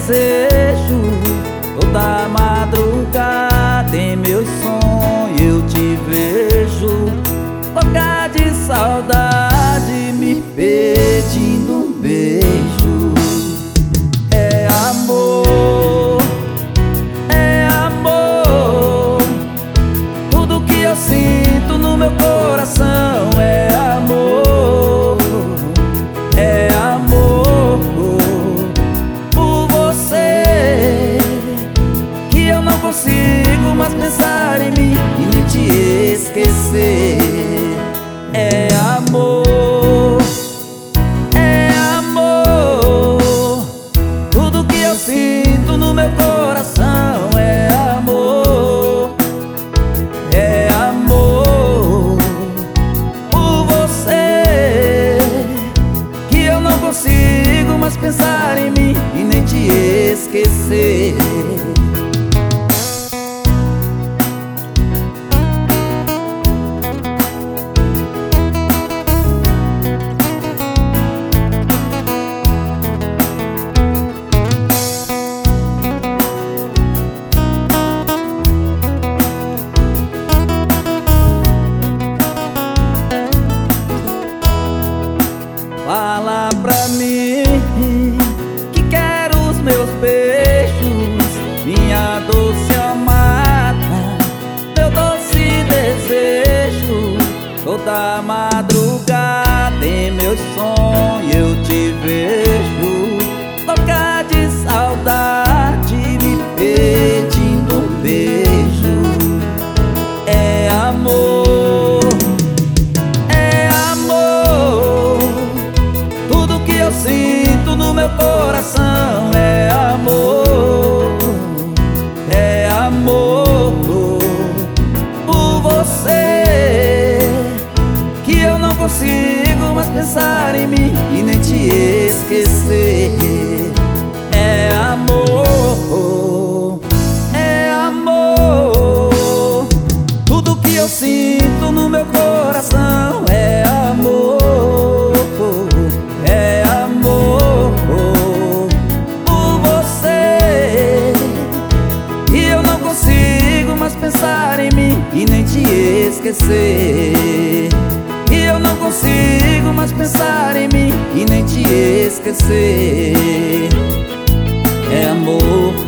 desejo. Toda madrugada em meus sonhos eu te vejo, louca de saudade, me pedindo um beijo. É amor, é amor, tudo que eu sinto no meu coração é amor, é amor por você, que eu não consigo mais pensar em mim e nem te esquecer. É amor, é amor, tudo que eu sinto no meu coração é amor, é amor por você, que eu não consigo mais pensar em mim e nem te esquecer. Fala pra mim que quer os meus beijos, minha doce amada, meu doce desejo. Toda madrugada em meus sonhos eu te vejo, louca de saudade, me pedindo um beijo. É amor, é amor, tudo que eu sinto no meu coração é amor, é amor por você, que eu não consigo mais pensar em mim e nem te esquecer. É amor, é amor, tudo que eu sinto no meu coração é amor, é amor por você, e eu não consigo mais pensar em mim e nem te esquecer. E eu não consigo mais pensar em mim e nem te esquecer. É amor.